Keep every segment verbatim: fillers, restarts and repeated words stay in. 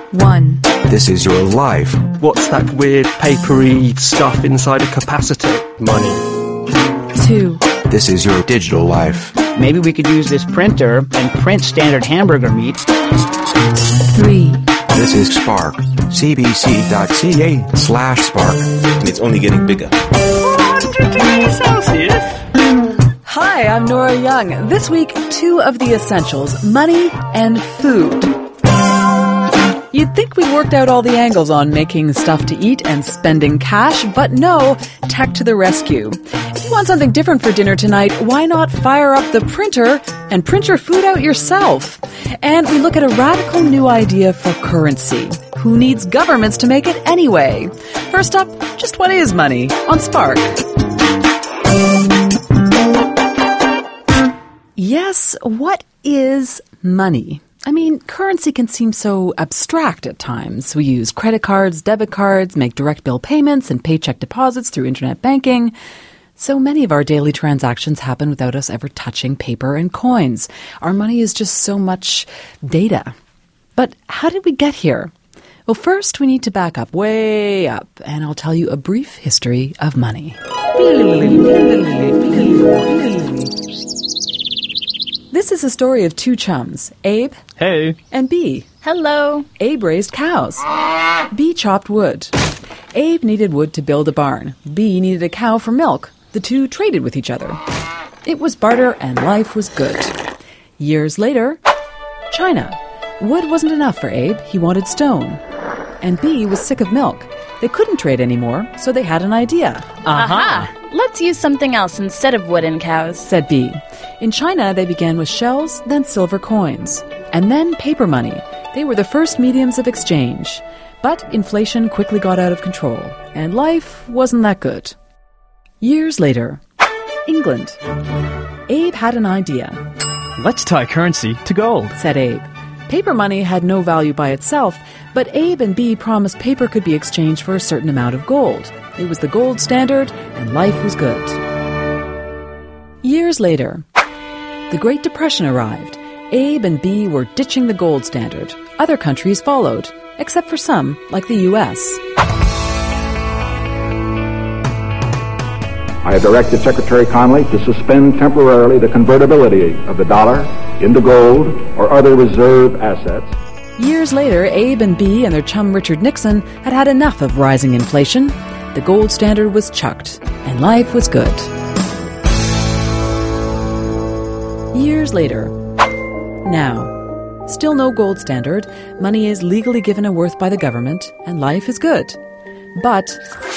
One. This is your life. What's that weird papery stuff inside a capacitor? Money. Two. This is your digital life. Maybe we could use this printer and print standard hamburger meat. Three. This is Spark. cbc.ca slash spark. It's only getting bigger. four hundred degrees Celsius. Hi, I'm Nora Young. This week, two of the essentials, money and food. You'd think we worked out all the angles on making stuff to eat and spending cash, but no, tech to the rescue. If you want something different for dinner tonight, why not fire up the printer and print your food out yourself? And we look at a radical new idea for currency. Who needs governments to make it anyway? First up, just what is money on Spark? Yes, what is money? I mean, currency can seem so abstract at times. We use credit cards, debit cards, make direct bill payments, and paycheck deposits through internet banking. So many of our daily transactions happen without us ever touching paper and coins. Our money is just so much data. But how did we get here? Well, first we need to back up, way up, and I'll tell you a brief history of money. This is a story of two chums, Abe Hey. and Bee. Hello. Abe raised cows. Bee chopped wood. Abe needed wood to build a barn. Bee needed a cow for milk. The two traded with each other. It was barter and life was good. Years later, China. Wood wasn't enough for Abe. He wanted stone. And Bee was sick of milk. They couldn't trade anymore, so they had an idea. Aha! Let's use something else instead of wood and cows, Said Bee. In China, they began with shells, then silver coins, and then paper money. They were the first mediums of exchange. But inflation quickly got out of control, and life wasn't that good. Years later, England. Abe had an idea, Let's tie currency to gold. said Abe. Paper money had no value by itself, but Abe and Bee promised paper could be exchanged for a certain amount of gold. It was the gold standard, and life was good. Years later, the Great Depression arrived. Abe and Bee were ditching the gold standard. Other countries followed, except for some, like the U S I have directed Secretary Connally to suspend temporarily the convertibility of the dollar into gold or other reserve assets. Years later, Abe and Bee and their chum Richard Nixon had had enough of rising inflation. The gold standard was chucked, and life was good. Years later. Now, still no gold standard. Money is legally given a worth by the government, and life is good. But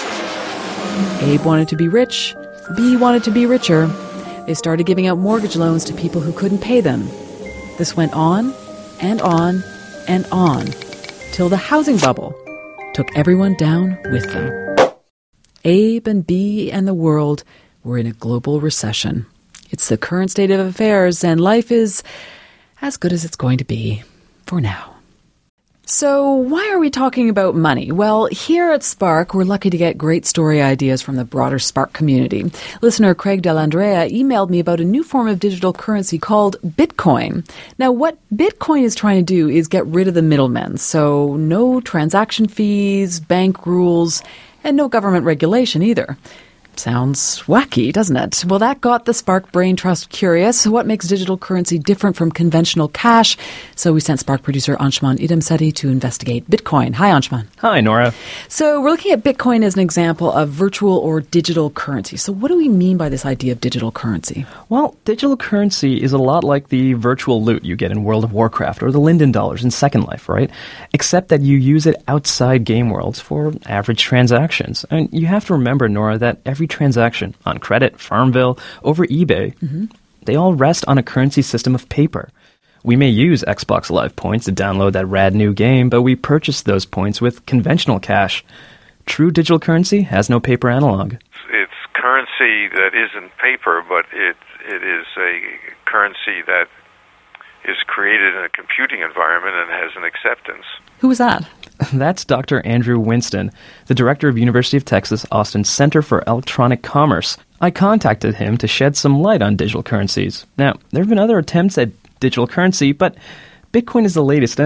Abe wanted to be rich. Bee wanted to be richer. They started giving out mortgage loans to people who couldn't pay them. This went on and on and on till the housing bubble took everyone down with them. Abe and Bee and the world were in a global recession. It's the current state of affairs, and life is as good as it's going to be for now. So why are we talking about money? Well, here at Spark, we're lucky to get great story ideas from the broader Spark community. Listener Craig Delandrea emailed me about a new form of digital currency called Bitcoin. Now, what Bitcoin is trying to do is get rid of the middlemen. So no transaction fees, bank rules, and no government regulation either. Sounds wacky, doesn't it? Well, that got the Spark Brain Trust curious. What makes digital currency different from conventional cash? So we sent Spark producer Anshuman Idamseti to investigate Bitcoin. Hi, Anshuman. Hi, Nora. So we're looking at Bitcoin as an example of virtual or digital currency. So what do we mean by this idea of digital currency? Well, digital currency is a lot like the virtual loot you get in World of Warcraft or the Linden dollars in Second Life, right? Except that you use it outside game worlds for average transactions. And you have to remember, Nora, that every transaction on credit, Farmville, over eBay, mm-hmm. they all rest on a currency system of paper. We may use Xbox Live points to download that rad new game, but we purchase those points with conventional cash. True digital currency has no paper analog. It's currency that isn't paper, but it it is a currency that is created in a computing environment and has an acceptance. Who was that? That's Doctor Andrew Winston, the director of University of Texas Austin Center for Electronic Commerce. I contacted him to shed some light on digital currencies. Now, there have been other attempts at digital currency, but Bitcoin is the latest, and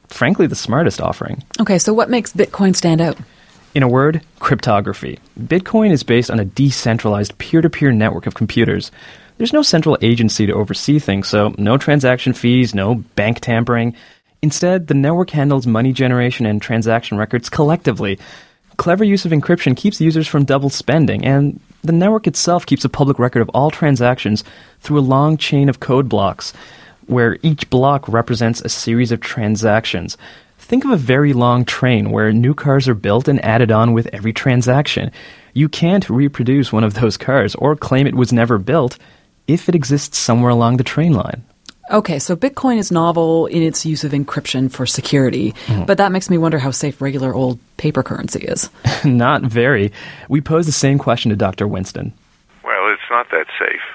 frankly, the smartest offering. Okay, so what makes Bitcoin stand out? In a word, cryptography. Bitcoin is based on a decentralized peer-to-peer network of computers. There's no central agency to oversee things, so no transaction fees, no bank tampering. Instead, the network handles money generation and transaction records collectively. Clever use of encryption keeps users from double spending, and the network itself keeps a public record of all transactions through a long chain of code blocks, where each block represents a series of transactions. Think of a very long train where new cars are built and added on with every transaction. You can't reproduce one of those cars or claim it was never built if it exists somewhere along the train line. Okay, so Bitcoin is novel in its use of encryption for security, mm-hmm. but that makes me wonder how safe regular old paper currency is. Not very. We posed the same question to Doctor Winston. Well, it's not that safe,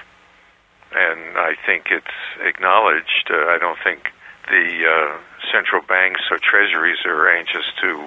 and I think it's acknowledged. Uh, I don't think the uh, central banks or treasuries are anxious to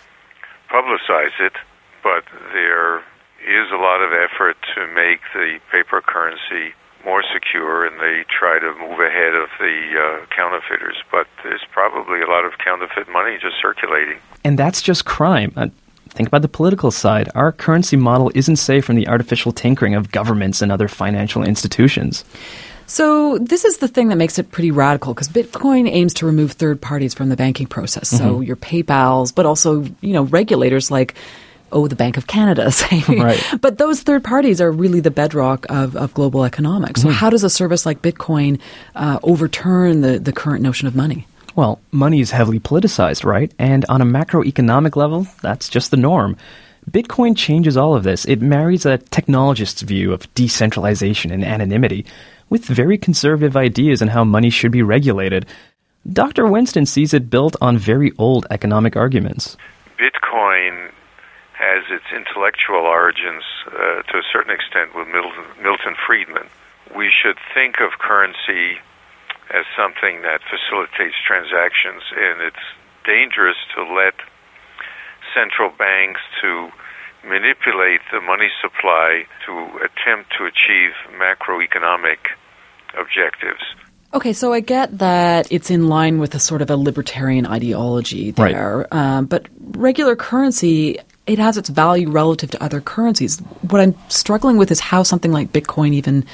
publicize it, but there is a lot of effort to make the paper currency more secure, and they try to move ahead of the uh, counterfeiters. But there's probably a lot of counterfeit money just circulating. And that's just crime. Uh, think about the political side. Our currency model isn't safe from the artificial tinkering of governments and other financial institutions. So this is the thing that makes it pretty radical, because Bitcoin aims to remove third parties from the banking process. So mm-hmm. your PayPals, but also, you know, regulators like oh, the Bank of Canada, say. Right. But those third parties are really the bedrock of, of global economics. So mm-hmm. how does a service like Bitcoin uh, overturn the, the current notion of money? Well, money is heavily politicized, right? And on a macroeconomic level, that's just the norm. Bitcoin changes all of this. It marries a technologist's view of decentralization and anonymity with very conservative ideas on how money should be regulated. Doctor Winston sees it built on very old economic arguments. Bitcoin has its intellectual origins, uh, to a certain extent, with Milton, Milton Friedman. We should think of currency as something that facilitates transactions, and it's dangerous to let central banks to manipulate the money supply to attempt to achieve macroeconomic objectives. Okay, so I get that it's in line with a sort of a libertarian ideology there, right. um, but regular currency, it has its value relative to other currencies. What I'm struggling with is how something like Bitcoin even,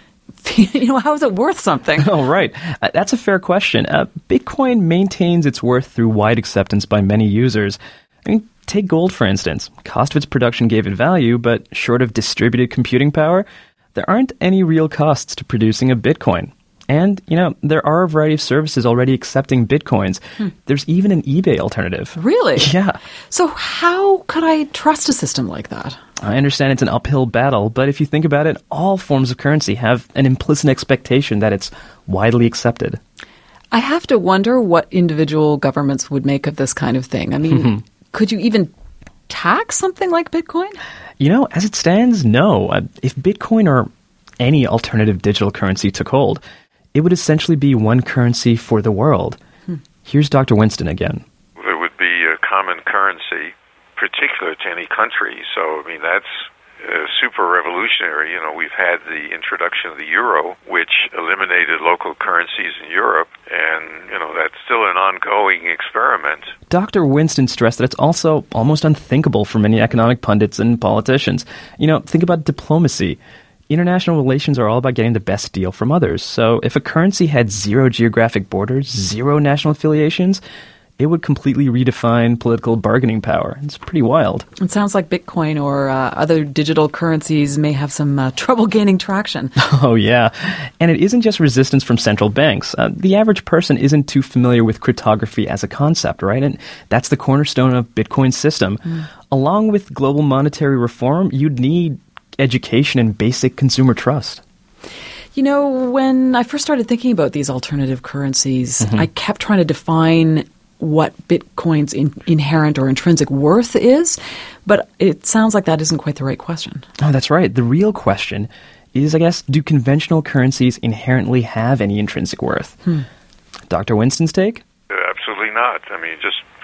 you know, how is it worth something? Oh, right. Uh, that's a fair question. Uh, Bitcoin maintains its worth through wide acceptance by many users. I mean, take gold, for instance. Cost of its production gave it value, but short of distributed computing power, there aren't any real costs to producing a Bitcoin. And, you know, there are a variety of services already accepting Bitcoins. Hmm. There's even an eBay alternative. Really? Yeah. So how could I trust a system like that? I understand it's an uphill battle, but if you think about it, all forms of currency have an implicit expectation that it's widely accepted. I have to wonder what individual governments would make of this kind of thing. I mean, mm-hmm. could you even tax something like Bitcoin? You know, as it stands, no. Uh, if Bitcoin or any alternative digital currency took hold, it would essentially be one currency for the world. Hmm. Here's Doctor Winston again. There would be a common currency particular to any country. So, I mean, that's uh, super revolutionary. You know, we've had the introduction of the euro, which eliminated local currencies in Europe, and, you know, that's still an ongoing experiment. Doctor Winston stressed that it's also almost unthinkable for many economic pundits and politicians. You know, think about diplomacy. International relations are all about getting the best deal from others. So if a currency had zero geographic borders, zero national affiliations, it would completely redefine political bargaining power. It's pretty wild. It sounds like Bitcoin or uh, other digital currencies may have some uh, trouble gaining traction. Oh, yeah. And it isn't just resistance from central banks. Uh, the average person isn't too familiar with cryptography as a concept, right? And that's the cornerstone of Bitcoin's system. Mm. Along with global monetary reform, you'd need education and basic consumer trust. You know, when I first started thinking about these alternative currencies, mm-hmm. I kept trying to define what Bitcoin's in, inherent or intrinsic worth is, but it sounds like that isn't quite the right question. Oh, that's right. The real question is, I guess, do conventional currencies inherently have any intrinsic worth? Hmm. Doctor Winston's take? Uh, absolutely not. I mean, just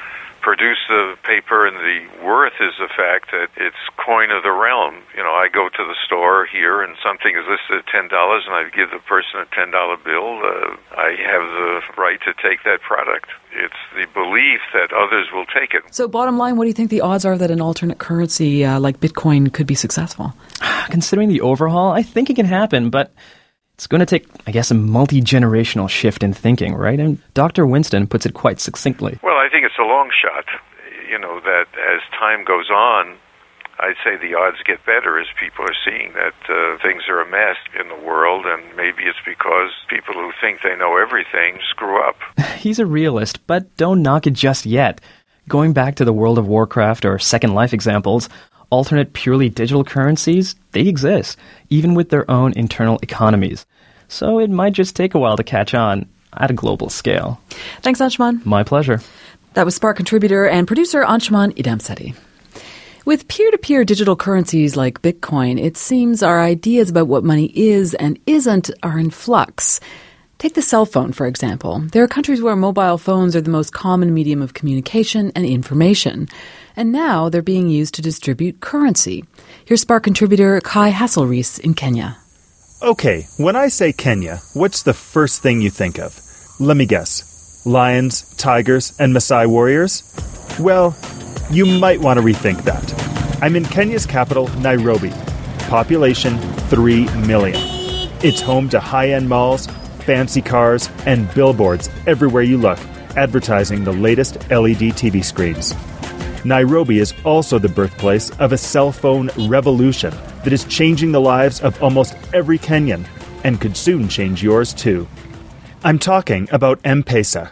produce the paper, and the worth is the fact that it's coin of the realm. You know, I go to the store here and something is listed at ten dollars and I give the person a ten dollar bill. Uh, I have the right to take that product. It's the belief that others will take it. So bottom line, what do you think the odds are that an alternate currency uh, like Bitcoin could be successful? Considering the overhaul, I think it can happen, but it's going to take, I guess, a multi-generational shift in thinking, right? And Doctor Winston puts it quite succinctly. Well, I think it's a long shot. You know, that as time goes on, I'd say the odds get better as people are seeing that uh, things are a mess in the world, and maybe it's because people who think they know everything screw up. He's a realist, but don't knock it just yet. Going back to the World of Warcraft or Second Life examples, alternate purely digital currencies, they exist, even with their own internal economies. So it might just take a while to catch on at a global scale. Thanks, Anshuman. My pleasure. That was Spark contributor and producer Anshuman Idamseti. With peer-to-peer digital currencies like Bitcoin, it seems our ideas about what money is and isn't are in flux. Take the cell phone, for example. There are countries where mobile phones are the most common medium of communication and information. And now they're being used to distribute currency. Here's Spark contributor Kai Hasselreis in Kenya. Okay, when I say Kenya, what's the first thing you think of? Let me guess. Lions, tigers, and Maasai warriors? Well, you might want to rethink that. I'm in Kenya's capital, Nairobi. Population three million. It's home to high-end malls, fancy cars, and billboards everywhere you look, advertising the latest L E D T V screens. Nairobi is also the birthplace of a cell phone revolution that is changing the lives of almost every Kenyan and could soon change yours too. I'm talking about M-Pesa.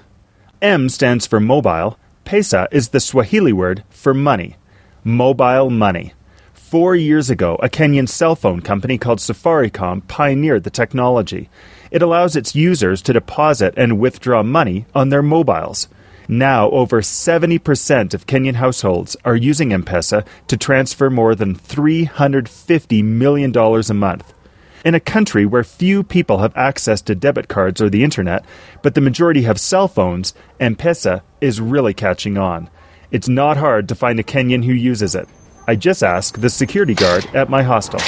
M stands for mobile. Pesa is the Swahili word for money. Mobile money. Four years ago, a Kenyan cell phone company called Safaricom pioneered the technology. It allows its users to deposit and withdraw money on their mobiles. Now, over seventy percent of Kenyan households are using M-Pesa to transfer more than three hundred fifty million dollars a month. In a country where few people have access to debit cards or the internet, but the majority have cell phones, M-Pesa is really catching on. It's not hard to find a Kenyan who uses it. I just asked the security guard at my hostel.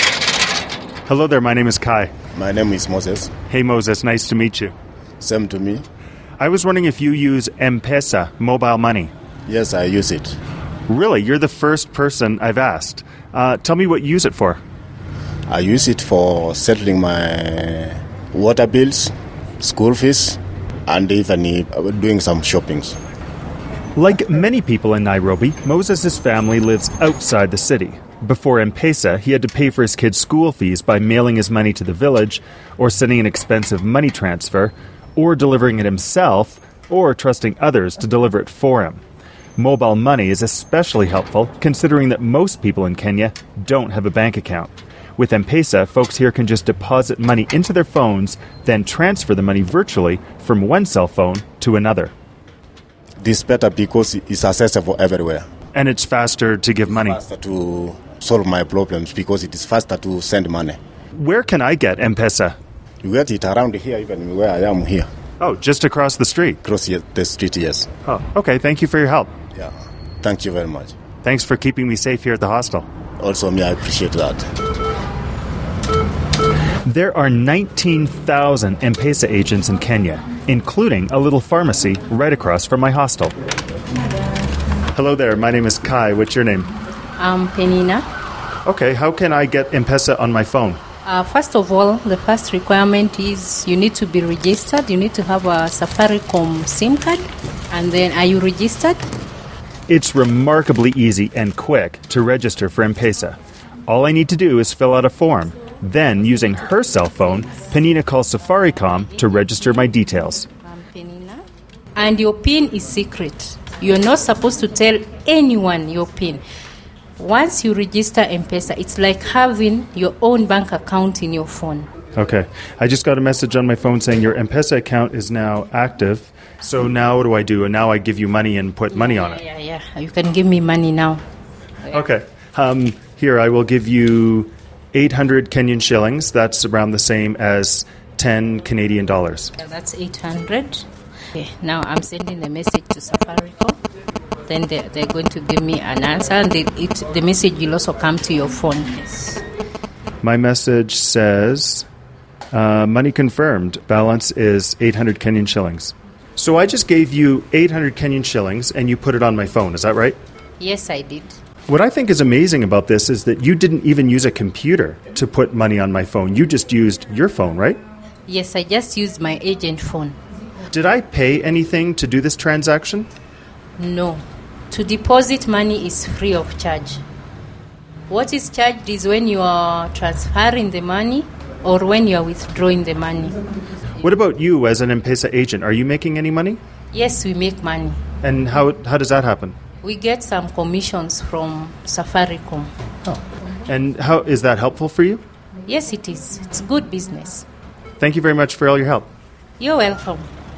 Hello there, my name is Kai. My name is Moses. Hey Moses, nice to meet you. Same to me. I was wondering if you use M-Pesa, mobile money. Yes, I use it. Really? You're the first person I've asked. Uh, tell me what you use it for. I use it for settling my water bills, school fees, and even doing some shoppings. Like many people in Nairobi, Moses' family lives outside the city. Before M-Pesa, he had to pay for his kids' school fees by mailing his money to the village, or sending an expensive money transfer, or delivering it himself, or trusting others to deliver it for him. Mobile money is especially helpful, considering that most people in Kenya don't have a bank account. With M-Pesa, folks here can just deposit money into their phones, then transfer the money virtually from one cell phone to another. This is better because it's accessible everywhere. And it's faster to give money. It's faster to solve my problems because it is faster to send money. Where can I get M-Pesa? You get it around here, even where I am here. Oh, just across the street? Across the street, yes. Oh, okay. Thank you for your help. Yeah. Thank you very much. Thanks for keeping me safe here at the hostel. Also, me, I appreciate that. There are nineteen thousand M-Pesa agents in Kenya, including a little pharmacy right across from my hostel. Hello there, my name is Kai. What's your name? I'm Penina. Okay, how can I get M-Pesa on my phone? Uh, first of all, the first requirement is you need to be registered. You need to have a Safaricom SIM card. And then, are you registered? It's remarkably easy and quick to register for M-Pesa. All I need to do is fill out a form. Then, using her cell phone, Penina calls Safaricom to register my details. I'm Penina. And your PIN is secret. You're not supposed to tell anyone your PIN. Once you register M-Pesa, it's like having your own bank account in your phone. Okay. I just got a message on my phone saying your M-Pesa account is now active. So now what do I do? And now I give you money and put money on it. Yeah, yeah, yeah. You can give me money now. Okay. Um, here, I will give you eight hundred Kenyan shillings. That's around the same as ten Canadian dollars. Yeah, that's eight hundred. Okay, now I'm sending a message to Safaricom. then they, they're going to give me an answer, and they, it, the message will also come to your phone. Yes. My message says, uh, money confirmed. Balance is eight hundred Kenyan shillings. So I just gave you eight hundred Kenyan shillings, and you put it on my phone. Is that right? Yes, I did. What I think is amazing about this is that you didn't even use a computer to put money on my phone. You just used your phone, right? Yes, I just used my agent phone. Did I pay anything to do this transaction? No. To deposit money is free of charge. What is charged is when you are transferring the money or when you are withdrawing the money. What about you as an M-Pesa agent? Are you making any money? Yes, we make money. And how how does that happen? We get some commissions from Safaricom. Oh. And how is that helpful for you? Yes, it is. It's good business. Thank you very much for all your help. You're welcome.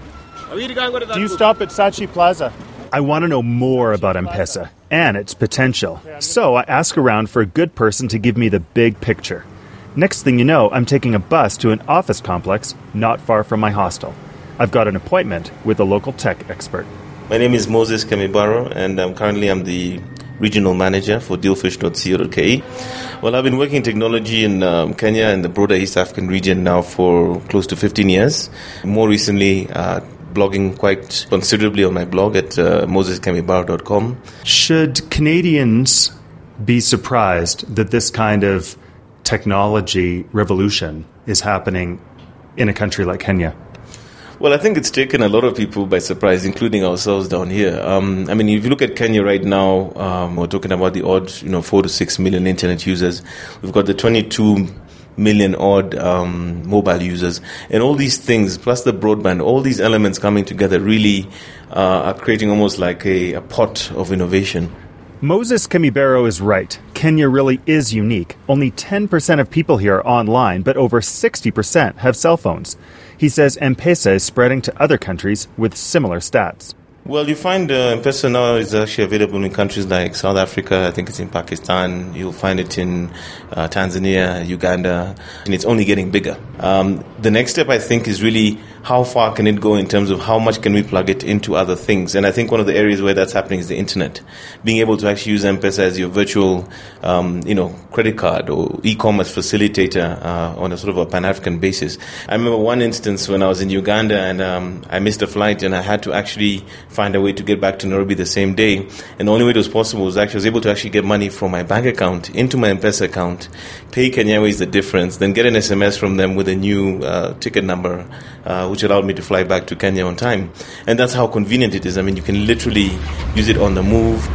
Do you stop at Sachi Plaza? I want to know more about M-Pesa and its potential. So I ask around for a good person to give me the big picture. Next thing you know, I'm taking a bus to an office complex not far from my hostel. I've got an appointment with a local tech expert. My name is Moses Kamibaro, and um, currently I'm the regional manager for dealfish dot co dot k e. Well, I've been working in technology in um, Kenya and the broader East African region now for close to fifteen years. More recently, uh, blogging quite considerably on my blog at uh, moses kamibaro dot com. Should Canadians be surprised that this kind of technology revolution is happening in a country like Kenya? Well, I think it's taken a lot of people by surprise, including ourselves down here. Um, I mean, if you look at Kenya right now, um, we're talking about the odd, you know, four to six million internet users. We've got the twenty-two million odd um, mobile users, and all these things, plus the broadband, all these elements coming together really uh, are creating almost like a, a pot of innovation. Moses Kamibaro is right. Kenya really is unique. Only ten percent of people here are online, but over sixty percent have cell phones. He says M-Pesa is spreading to other countries with similar stats. Well, you find uh, M-Pesa now is actually available in countries like South Africa. I think it's in Pakistan. You'll find it in uh, Tanzania, Uganda, and it's only getting bigger. Um, the next step, I think, is really how far can it go in terms of how much can we plug it into other things. And I think one of the areas where that's happening is the internet. Being able to actually use M-Pesa as your virtual, um, you know, credit card or e-commerce facilitator uh, on a sort of a Pan-African basis. I remember one instance when I was in Uganda and um, I missed a flight and I had to actually find a way to get back to Nairobi the same day. And the only way it was possible was actually I was able to actually get money from my bank account into my M-Pesa account, pay Kenya Airways the difference, then get an S M S from them with a new uh, ticket number, uh, which allowed me to fly back to Kenya on time. And that's how convenient it is. I mean, you can literally use it on the move.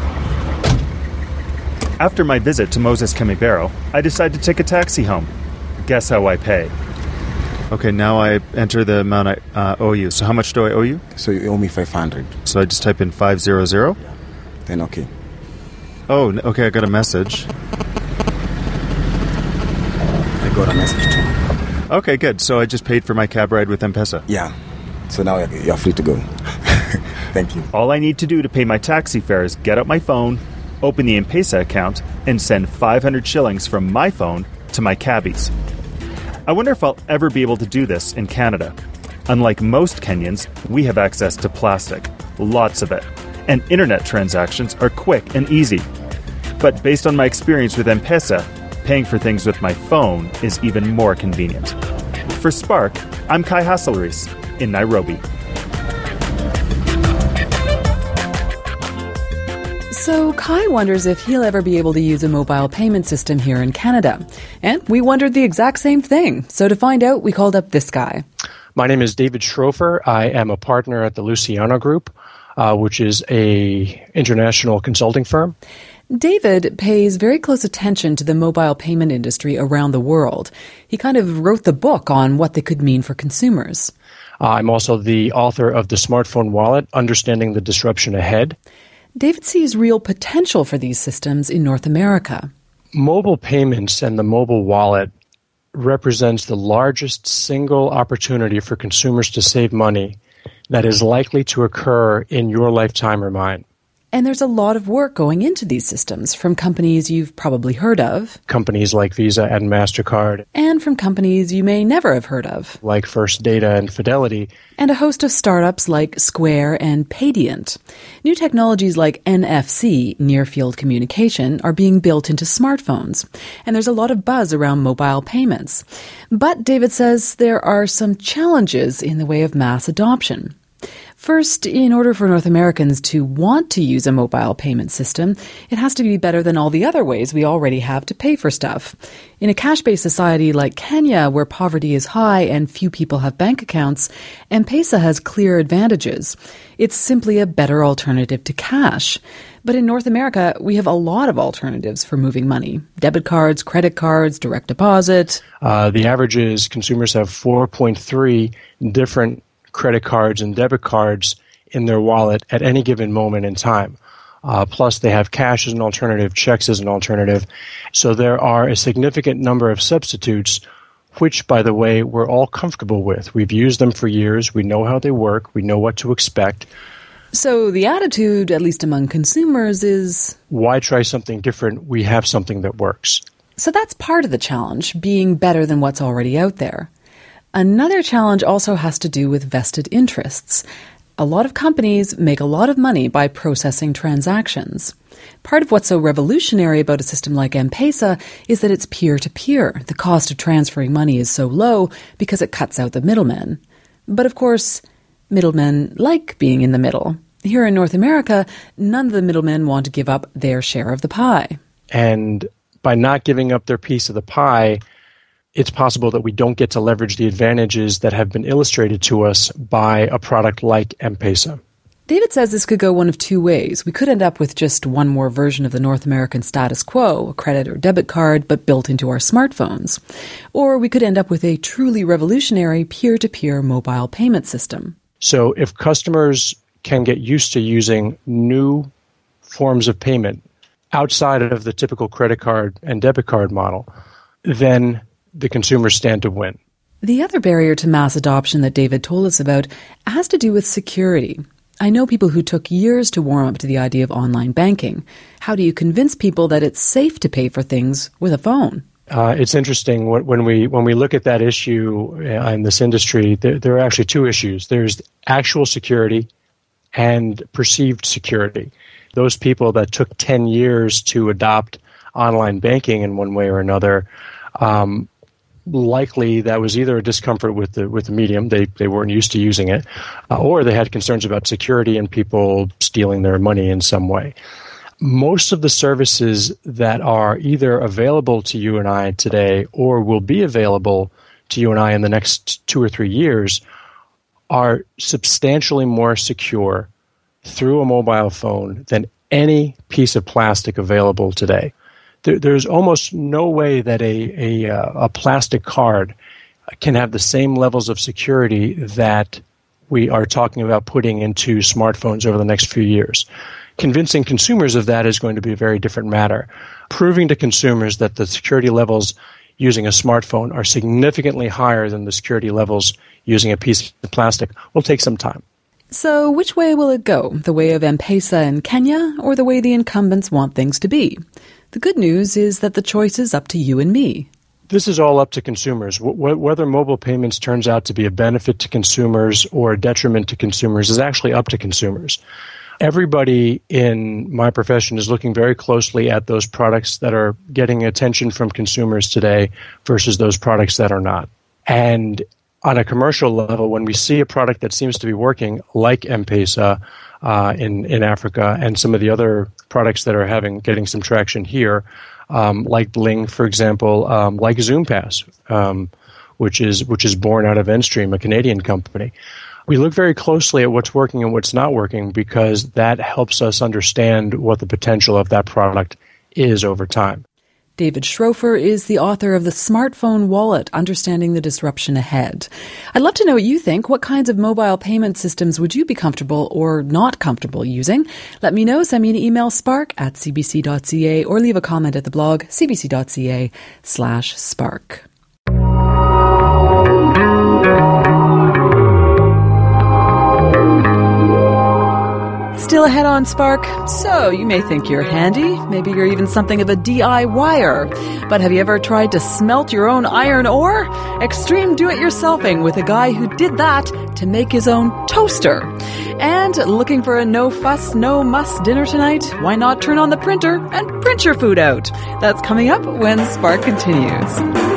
After my visit to Moses Kamibaro, I decided to take a taxi home. Guess how I pay? Okay, now I enter the amount I uh, owe you. So how much do I owe you? So you owe me five hundred. So I just type in five hundred? Yeah. Then okay. Oh, okay, I got a message. I got a message too. Okay, good. So I just paid for my cab ride with M-Pesa. Yeah. So now you're free to go. Thank you. All I need to do to pay my taxi fare is get out my phone, open the M-Pesa account, and send five hundred shillings from my phone to my cabbies. I wonder if I'll ever be able to do this in Canada. Unlike most Kenyans, we have access to plastic, lots of it, and internet transactions are quick and easy. But based on my experience with M-Pesa, paying for things with my phone is even more convenient. For Spark, I'm Kai Hasselreis in Nairobi. So Kai wonders if he'll ever be able to use a mobile payment system here in Canada. And we wondered the exact same thing. So to find out, we called up this guy. My name is David Schrofer. I am a partner at the Luciano Group, uh, which is a international consulting firm. David pays very close attention to the mobile payment industry around the world. He kind of wrote the book on what they could mean for consumers. Uh, I'm also the author of The Smartphone Wallet, Understanding the Disruption Ahead. David sees real potential for these systems in North America. Mobile payments and the mobile wallet represents the largest single opportunity for consumers to save money that is likely to occur in your lifetime or mine. And there's a lot of work going into these systems from companies you've probably heard of. Companies like Visa and MasterCard. And from companies you may never have heard of. Like First Data and Fidelity. And a host of startups like Square and Paydiant. New technologies like N F C, Near Field Communication, are being built into smartphones. And there's a lot of buzz around mobile payments. But David says there are some challenges in the way of mass adoption. First, in order for North Americans to want to use a mobile payment system, it has to be better than all the other ways we already have to pay for stuff. In a cash-based society like Kenya, where poverty is high and few people have bank accounts, M-Pesa has clear advantages. It's simply a better alternative to cash. But in North America, we have a lot of alternatives for moving money. Debit cards, credit cards, direct deposit. Uh, the average is consumers have four point three different credit cards and debit cards in their wallet at any given moment in time. Uh, plus, they have cash as an alternative, checks as an alternative. So there are a significant number of substitutes, which, by the way, we're all comfortable with. We've used them for years. We know how they work. We know what to expect. So the attitude, at least among consumers, is... why try something different? We have something that works. So that's part of the challenge, being better than what's already out there. Another challenge also has to do with vested interests. A lot of companies make a lot of money by processing transactions. Part of what's so revolutionary about a system like M-Pesa is that it's peer-to-peer. The cost of transferring money is so low because it cuts out the middlemen. But of course, middlemen like being in the middle. Here in North America, none of the middlemen want to give up their share of the pie. And by not giving up their piece of the pie, it's possible that we don't get to leverage the advantages that have been illustrated to us by a product like M-Pesa. David says this could go one of two ways. We could end up with just one more version of the North American status quo, a credit or debit card, but built into our smartphones. Or we could end up with a truly revolutionary peer-to-peer mobile payment system. So if customers can get used to using new forms of payment outside of the typical credit card and debit card model, then the consumers stand to win. The other barrier to mass adoption that David told us about has to do with security. I know people who took years to warm up to the idea of online banking. How do you convince people that it's safe to pay for things with a phone? Uh, it's interesting when we when we look at that issue in this industry. There, there are actually two issues. There's actual security and perceived security. Those people that took ten years to adopt online banking in one way or another, um, likely that was either a discomfort with the with the medium, they they weren't used to using it, uh, or they had concerns about security and people stealing their money in some way. Most of the services that are either available to you and I today or will be available to you and I in the next two or three years are substantially more secure through a mobile phone than any piece of plastic available today. There's almost no way that a, a, a plastic card can have the same levels of security that we are talking about putting into smartphones over the next few years. Convincing consumers of that is going to be a very different matter. Proving to consumers that the security levels using a smartphone are significantly higher than the security levels using a piece of plastic will take some time. So which way will it go? The way of M-Pesa in Kenya or the way the incumbents want things to be? The good news is that the choice is up to you and me. This is all up to consumers. W- whether mobile payments turns out to be a benefit to consumers or a detriment to consumers is actually up to consumers. Everybody in my profession is looking very closely at those products that are getting attention from consumers today versus those products that are not. And on a commercial level, when we see a product that seems to be working, like M-Pesa uh, in, in Africa and some of the other products that are having getting some traction here, um, like Bling, for example, um, like ZoomPass, um, which is which is born out of Endstream, a Canadian company. We look very closely at what's working and what's not working because that helps us understand what the potential of that product is over time. David Schrofer is the author of The Smartphone Wallet, Understanding the Disruption Ahead. I'd love to know what you think. What kinds of mobile payment systems would you be comfortable or not comfortable using? Let me know. Send me an email, spark at cbc.ca, or leave a comment at the blog, cbc.ca slash spark. Still Still ahead on Spark. So, you may think you're handy. Maybe you're even something of a D I Y-er. But have you ever tried to smelt your own iron ore? Extreme do-it-yourselfing with a guy who did that to make his own toaster. And looking for a no-fuss, no-muss dinner tonight? Why not turn on the printer and print your food out? That's coming up when Spark continues.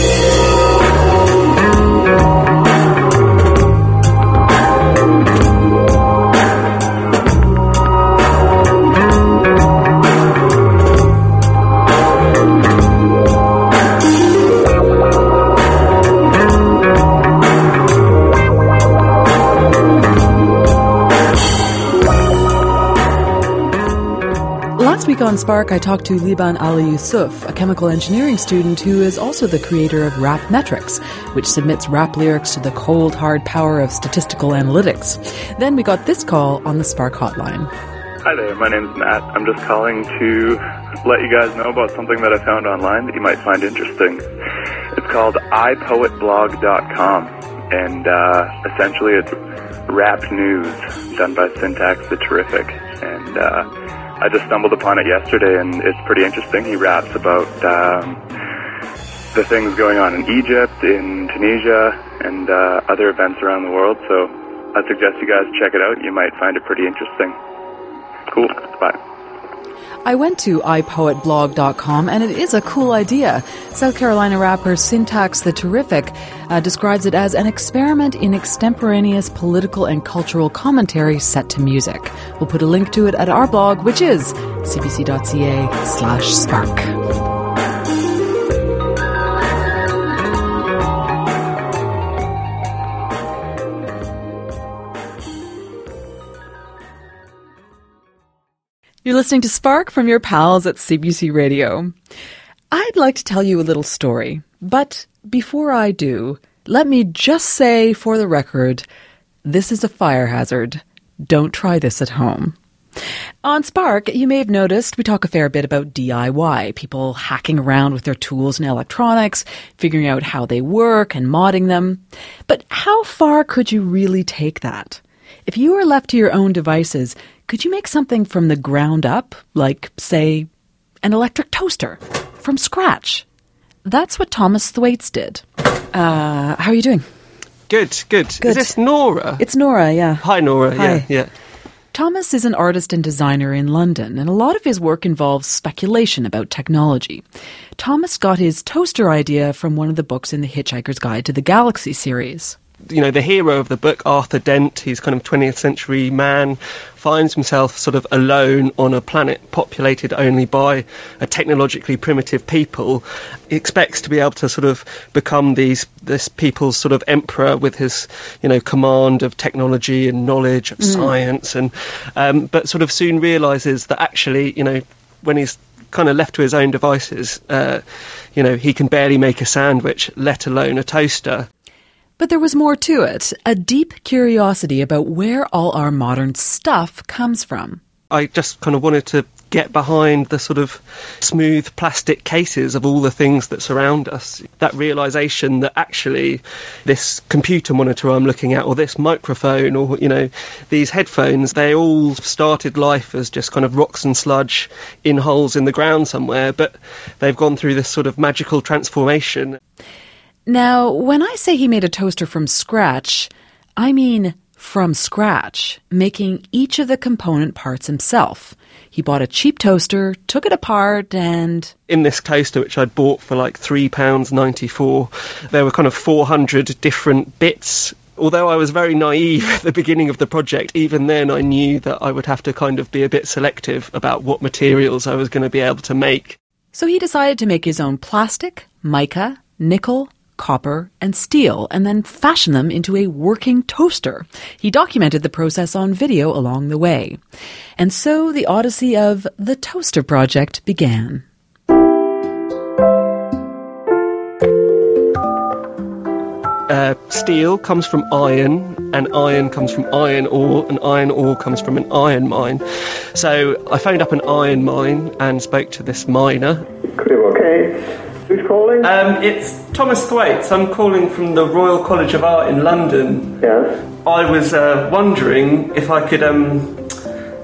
Last week on Spark, I talked to Liban Ali Yusuf, a chemical engineering student who is also the creator of Rap Metrics, which submits rap lyrics to the cold, hard power of statistical analytics. Then we got this call on the Spark hotline. Hi there, my name's Matt. I'm just calling to let you guys know about something that I found online that you might find interesting. It's called i poet blog dot com, and uh, essentially it's rap news done by Syntax the Terrific. And uh, I just stumbled upon it yesterday, and it's pretty interesting. He raps about um, the things going on in Egypt, in Tunisia, and uh, other events around the world. So I suggest you guys check it out. You might find it pretty interesting. Cool. Bye. I went to i poet blog dot com, and it is a cool idea. South Carolina rapper Syntax the Terrific uh, describes it as an experiment in extemporaneous political and cultural commentary set to music. We'll put a link to it at our blog, which is c b c dot c a slash spark. You're listening to Spark from your pals at C B C Radio. I'd like to tell you a little story, but before I do, let me just say for the record, this is a fire hazard. Don't try this at home. On Spark, you may have noticed we talk a fair bit about D I Y, people hacking around with their tools and electronics, figuring out how they work and modding them. But how far could you really take that? If you were left to your own devices, could you make something from the ground up, like, say, an electric toaster, from scratch? That's what Thomas Thwaites did. Uh, how are you doing? Good, good. Good. Is this Nora? It's Nora, yeah. Hi, Nora. Hi. Yeah, yeah. Thomas is an artist and designer in London, and a lot of his work involves speculation about technology. Thomas got his toaster idea from one of the books in the Hitchhiker's Guide to the Galaxy series. You know, the hero of the book, Arthur Dent, he's kind of twentieth century man, finds himself sort of alone on a planet populated only by a technologically primitive people. He expects to be able to sort of become these this people's sort of emperor with his, you know, command of technology and knowledge of mm. science, and um, but sort of soon realises that actually, you know, when he's kind of left to his own devices, uh, you know, he can barely make a sandwich, let alone a toaster. But there was more to it, a deep curiosity about where all our modern stuff comes from. I just kind of wanted to get behind the sort of smooth plastic cases of all the things that surround us. That realisation that actually this computer monitor I'm looking at, or this microphone, or, you know, these headphones, they all started life as just kind of rocks and sludge in holes in the ground somewhere, but they've gone through this sort of magical transformation. Now, when I say he made a toaster from scratch, I mean from scratch, making each of the component parts himself. He bought a cheap toaster, took it apart, and... In this toaster, which I'd bought for like three pounds ninety-four, there were kind of four hundred different bits. Although I was very naive at the beginning of the project, even then I knew that I would have to kind of be a bit selective about what materials I was going to be able to make. So he decided to make his own plastic, mica, nickel, copper, and steel, and then fashion them into a working toaster. He documented the process on video along the way. And so the odyssey of the Toaster Project began. Uh, steel comes from iron, and iron comes from iron ore, and iron ore comes from an iron mine. So I phoned up an iron mine and spoke to this miner. Okay. Who's calling? Um, it's Thomas Thwaites. I'm calling from the Royal College of Art in London. Yes. I was uh, wondering if I could um,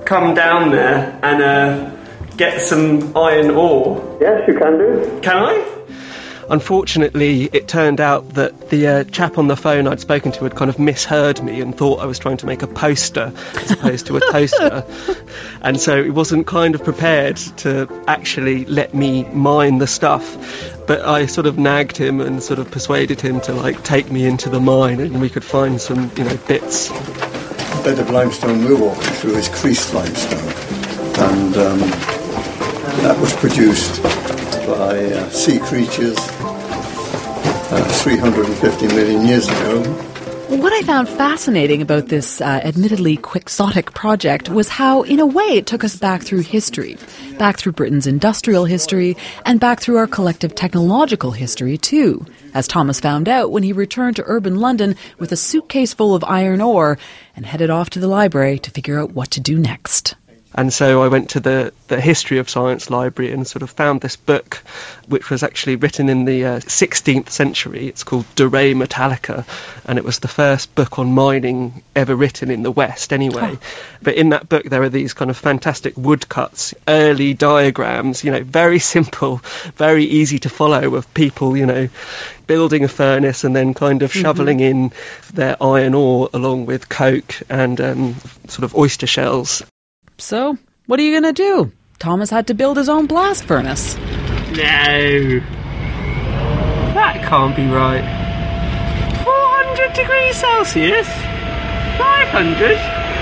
come down there and uh, get some iron ore? Yes, you can do. Can I? Unfortunately, it turned out that the uh, chap on the phone I'd spoken to had kind of misheard me and thought I was trying to make a poster as opposed to a toaster. And so he wasn't kind of prepared to actually let me mine the stuff. But I sort of nagged him and sort of persuaded him to, like, take me into the mine and we could find some, you know, bits. The bed of limestone we're walking through is creased limestone. And um, that was produced by uh, sea creatures uh, three hundred fifty million years ago. What I found fascinating about this uh, admittedly quixotic project was how, in a way, it took us back through history, back through Britain's industrial history, and back through our collective technological history, too, as Thomas found out when he returned to urban London with a suitcase full of iron ore and headed off to the library to figure out what to do next. And so I went to the, the History of Science library and sort of found this book, which was actually written in the uh, sixteenth century. It's called De Re Metallica, and it was the first book on mining ever written in the West anyway. Oh. But in that book there are these kind of fantastic woodcuts, early diagrams, you know, very simple, very easy to follow, of people, you know, building a furnace and then kind of mm-hmm. shoveling in their iron ore along with coke and um, sort of oyster shells. So, what are you going to do? Thomas had to build his own blast furnace. No. That can't be right. four hundred degrees Celsius? five hundred?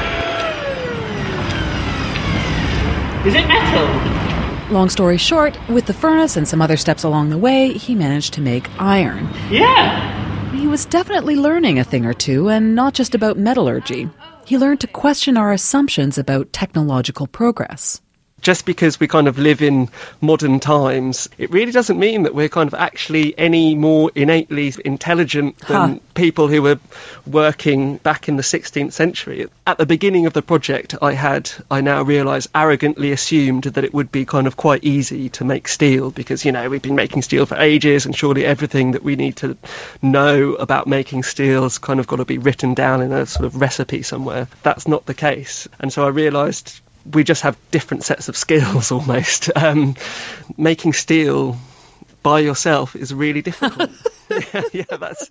Is it metal? Long story short, with the furnace and some other steps along the way, he managed to make iron. Yeah. He was definitely learning a thing or two, and not just about metallurgy. He learned to question our assumptions about technological progress. Just because we kind of live in modern times, it really doesn't mean that we're kind of actually any more innately intelligent than huh. people who were working back in the sixteenth century. At the beginning of the project, I had, I now realise, arrogantly assumed that it would be kind of quite easy to make steel because, you know, we've been making steel for ages and surely everything that we need to know about making steel has kind of got to be written down in a sort of recipe somewhere. That's not the case. And so I realised we just have different sets of skills almost. Um, making steel by yourself is really difficult. yeah, yeah, that's...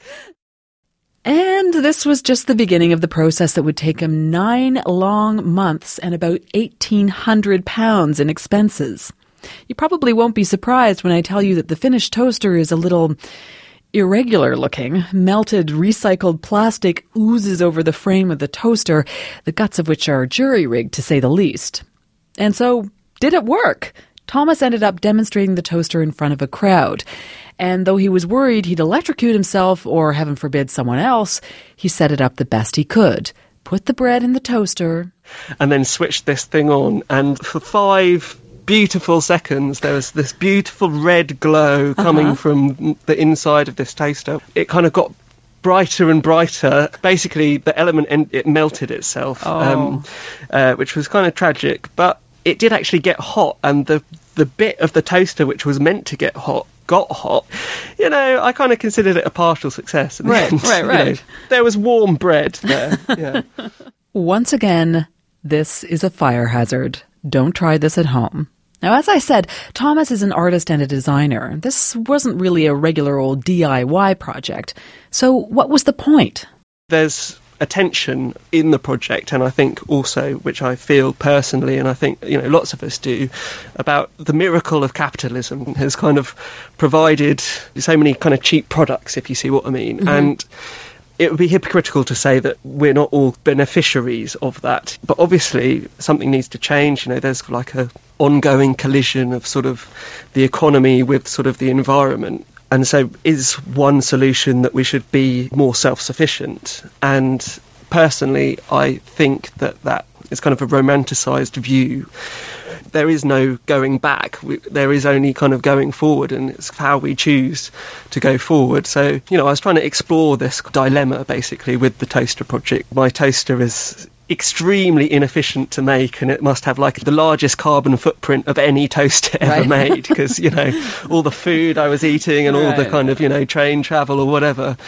And this was just the beginning of the process that would take him nine long months and about eighteen hundred pounds in expenses. You probably won't be surprised when I tell you that the finished toaster is a little irregular looking. Melted, recycled plastic oozes over the frame of the toaster, the guts of which are jury-rigged, to say the least. And so, did it work? Thomas ended up demonstrating the toaster in front of a crowd. And though he was worried he'd electrocute himself, or heaven forbid someone else, he set it up the best he could. Put the bread in the toaster. And then switched this thing on, and for five beautiful seconds there was this beautiful red glow coming uh-huh. from the inside of this toaster. It kind of got brighter and brighter. Basically the element en- it melted itself, oh. um, uh, which was kind of tragic, but it did actually get hot, and the the bit of the toaster which was meant to get hot got hot. You know, I kind of considered it a partial success. Right, end. right, right. You know, there was warm bread there. Yeah. Once again, this is a fire hazard. Don't try this at home. Now, as I said, Thomas is an artist and a designer. This wasn't really a regular old D I Y project. So what was the point? There's a tension in the project, and I think also, which I feel personally, and I think, you know, lots of us do, about the miracle of capitalism has kind of provided so many kind of cheap products, if you see what I mean. Mm-hmm. And it would be hypocritical to say that we're not all beneficiaries of that. But obviously something needs to change. You know, there's like a ongoing collision of sort of the economy with sort of the environment. And so is one solution that we should be more self-sufficient? And personally, I think that that is kind of a romanticised view. There is no going back. We, there is only kind of going forward, and it's how we choose to go forward. So, you know, I was trying to explore this dilemma, basically, with the toaster project. My toaster is extremely inefficient to make, and it must have like the largest carbon footprint of any toaster ever right. made, because, you know, all the food I was eating and all right. the kind of, you know, train travel or whatever.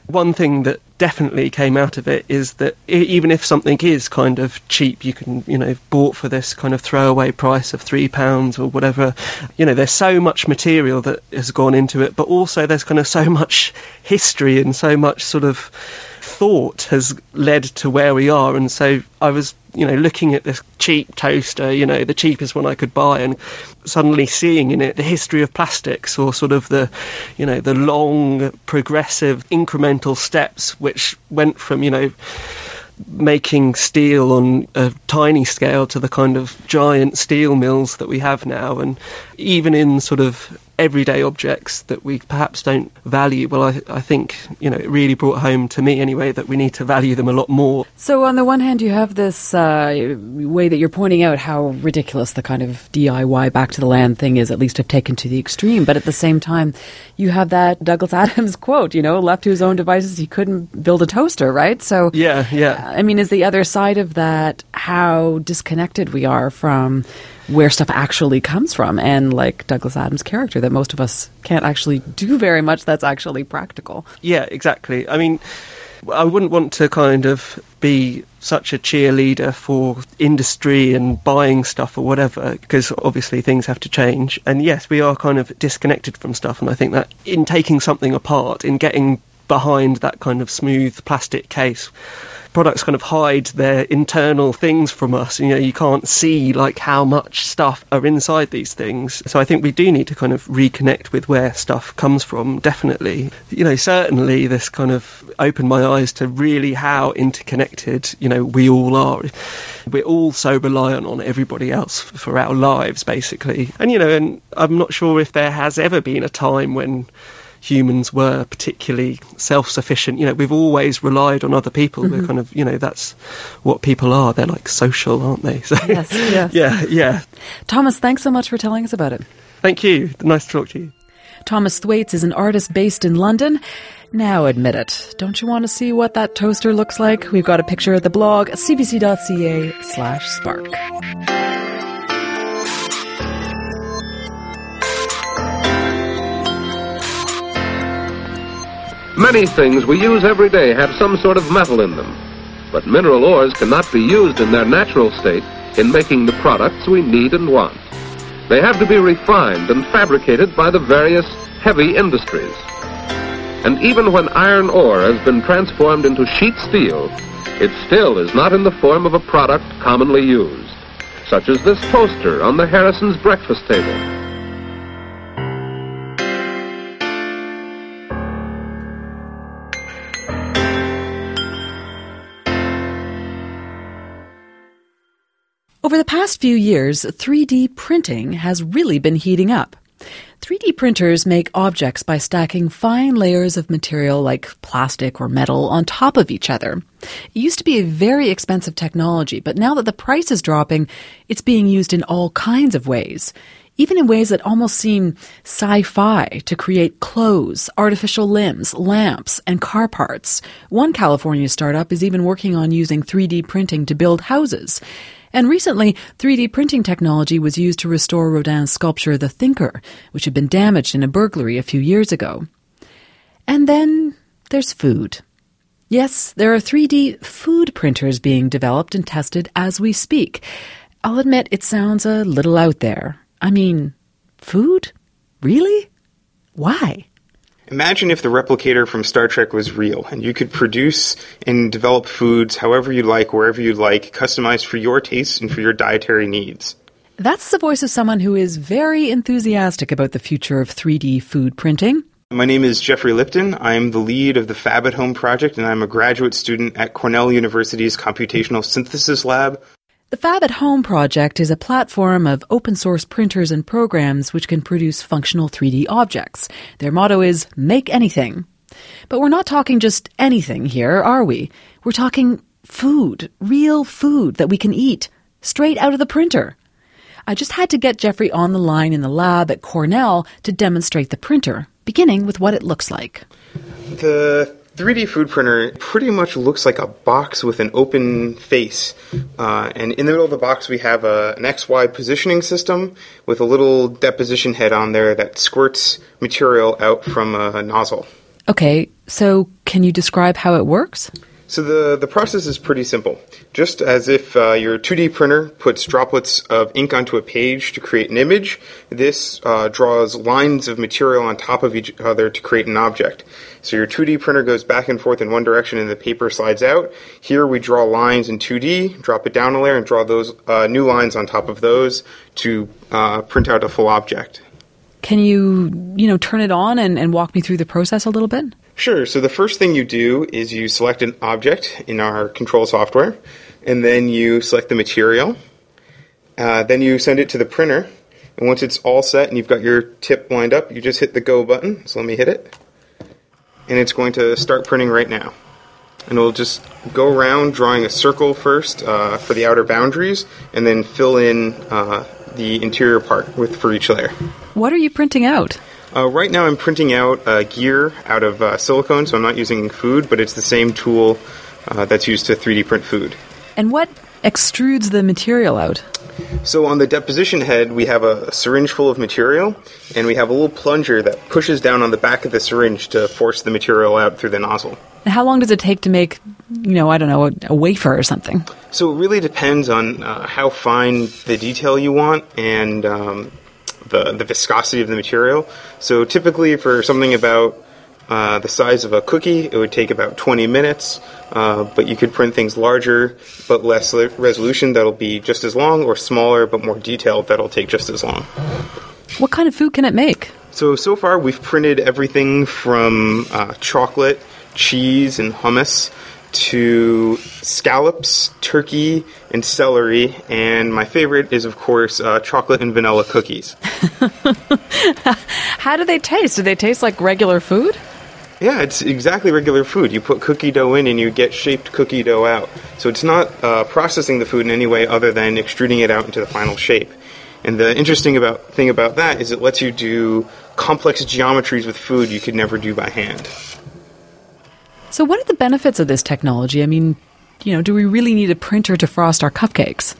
One thing that definitely came out of it is that even if something is kind of cheap, you can, you know, bought for this kind of throwaway price of three pounds or whatever, you know, there's so much material that has gone into it, but also there's kind of so much history and so much sort of thought has led to where we are. And so I was, you know, looking at this cheap toaster, you know, the cheapest one I could buy, and suddenly seeing in it the history of plastics, or sort of the, you know, the long, progressive, incremental steps which went from, you know, making steel on a tiny scale to the kind of giant steel mills that we have now. And even in sort of everyday objects that we perhaps don't value, well, I, I think, you know, it really brought home to me anyway that we need to value them a lot more. So on the one hand, you have this uh, way that you're pointing out how ridiculous the kind of D I Y back to the land thing is, at least if taken to the extreme. But at the same time, you have that Douglas Adams quote, you know, left to his own devices, he couldn't build a toaster, right? So, yeah, yeah. I mean, is the other side of that how disconnected we are from where stuff actually comes from, and like Douglas Adams' character, that most of us can't actually do very much that's actually practical. Yeah, exactly. I mean, I wouldn't want to kind of be such a cheerleader for industry and buying stuff or whatever, because obviously things have to change. And yes, we are kind of disconnected from stuff, and I think that in taking something apart, in getting behind that kind of smooth plastic case, products kind of hide their internal things from us. You know, you can't see like how much stuff are inside these things. So I think we do need to kind of reconnect with where stuff comes from, definitely. You know, certainly this kind of opened my eyes to really how interconnected, you know, we all are. We're all so reliant on everybody else for our lives, basically. And, you know, and I'm not sure if there has ever been a time when humans were particularly self-sufficient. You know, we've always relied on other people. Mm-hmm. We're kind of, you know, that's what people are. They're like social, aren't they? So, yes, yes. Yeah, yeah. Thomas, thanks so much for telling us about it. Thank you. Nice to talk to you. Thomas Thwaites is an artist based in London. Now admit it, don't you want to see what that toaster looks like? We've got a picture at the blog, cbc.ca slash spark. Many things we use every day have some sort of metal in them, but mineral ores cannot be used in their natural state in making the products we need and want. They have to be refined and fabricated by the various heavy industries. And even when iron ore has been transformed into sheet steel, it still is not in the form of a product commonly used, such as this toaster on the Harrison's breakfast table. Over the past few years, three D printing has really been heating up. three D printers make objects by stacking fine layers of material like plastic or metal on top of each other. It used to be a very expensive technology, but now that the price is dropping, it's being used in all kinds of ways, even in ways that almost seem sci-fi, to create clothes, artificial limbs, lamps, and car parts. One California startup is even working on using three D printing to build houses. And recently, three D printing technology was used to restore Rodin's sculpture The Thinker, which had been damaged in a burglary a few years ago. And then there's food. Yes, there are three D food printers being developed and tested as we speak. I'll admit it sounds a little out there. I mean, food? Really? Why? Imagine if the replicator from Star Trek was real, and you could produce and develop foods however you like, wherever you like, customized for your tastes and for your dietary needs. That's the voice of someone who is very enthusiastic about the future of three D food printing. My name is Jeffrey Lipton. I am the lead of the Fab at Home project, and I'm a graduate student at Cornell University's Computational Synthesis Lab. The Fab at Home project is a platform of open-source printers and programs which can produce functional three D objects. Their motto is, make anything. But we're not talking just anything here, are we? We're talking food, real food that we can eat, straight out of the printer. I just had to get Jeffrey on the line in the lab at Cornell to demonstrate the printer, beginning with what it looks like. The three D food printer pretty much looks like a box with an open face. Uh, and in the middle of the box we have a, an X Y positioning system with a little deposition head on there that squirts material out from a, a nozzle. Okay, So can you describe how it works? So the, the process is pretty simple. Just as if uh, your two D printer puts droplets of ink onto a page to create an image, this uh, draws lines of material on top of each other to create an object. So your two D printer goes back and forth in one direction and the paper slides out. Here we draw lines in two D, drop it down a layer, and draw those uh, new lines on top of those to uh, print out a full object. Can you, you know, turn it on and, and walk me through the process a little bit? Sure. So the first thing you do is you select an object in our control software, and then you select the material. Uh, then you send it to the printer, and once it's all set and you've got your tip lined up, you just hit the go button. So let me hit it. And it's going to start printing right now. And it'll just go around drawing a circle first uh, for the outer boundaries, and then fill in uh, the interior part with for each layer. What are you printing out? Uh, right now I'm printing out uh, gear out of uh, silicone, so I'm not using food, but it's the same tool uh, that's used to three D print food. And what extrudes the material out? So on the deposition head, we have a syringe full of material, and we have a little plunger that pushes down on the back of the syringe to force the material out through the nozzle. How long does it take to make, you know, I don't know, a, a wafer or something? So it really depends on uh, how fine the detail you want and um, the, the viscosity of the material. So typically for something about uh, the size of a cookie, it would take about twenty minutes, uh, but you could print things larger but less resolution that'll be just as long, or smaller but more detailed that'll take just as long. What kind of food can it make? So, so far we've printed everything from uh, chocolate, cheese, and hummus to scallops, turkey, and celery, and my favorite is, of course, uh, chocolate and vanilla cookies. How do they taste? Do they taste like regular food? Yeah, it's exactly regular food. You put cookie dough in and you get shaped cookie dough out. So it's not uh, processing the food in any way other than extruding it out into the final shape. And the interesting about thing about that is it lets you do complex geometries with food you could never do by hand. So what are the benefits of this technology? I mean, you know, do we really need a printer to frost our cupcakes?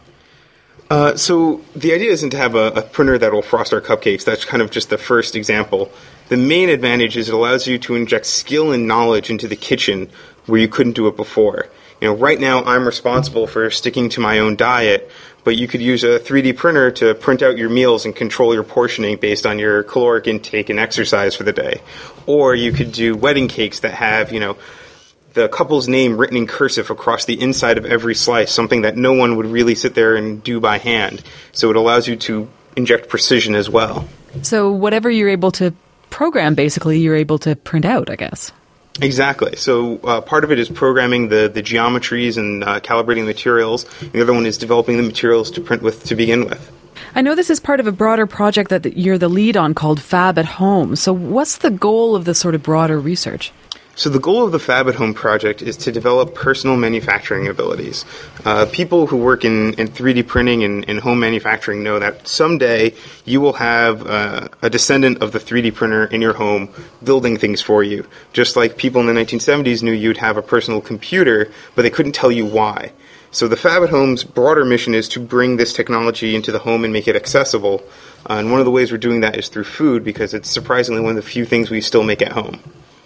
Uh, so the idea isn't to have a, a printer that will frost our cupcakes. That's kind of just the first example. The main advantage is it allows you to inject skill and knowledge into the kitchen where you couldn't do it before. You know, right now I'm responsible for sticking to my own diet, but you could use a three D printer to print out your meals and control your portioning based on your caloric intake and exercise for the day. Or you could do wedding cakes that have, you know, the couple's name written in cursive across the inside of every slice, something that no one would really sit there and do by hand. So it allows you to inject precision as well. So whatever you're able to program, basically, you're able to print out, I guess. Exactly. So uh, part of it is programming the, the geometries and uh, calibrating the materials. The other one is developing the materials to print with to begin with. I know this is part of a broader project that you're the lead on called Fab at Home. So what's the goal of this sort of broader research? So the goal of the Fab at Home project is to develop personal manufacturing abilities. Uh, people who work in, in three D printing and, and home manufacturing know that someday you will have uh, a descendant of the three D printer in your home building things for you. Just like people in the nineteen seventies knew you'd have a personal computer, but they couldn't tell you why. So the Fab at Home's broader mission is to bring this technology into the home and make it accessible. Uh, and one of the ways we're doing that is through food, because it's surprisingly one of the few things we still make at home.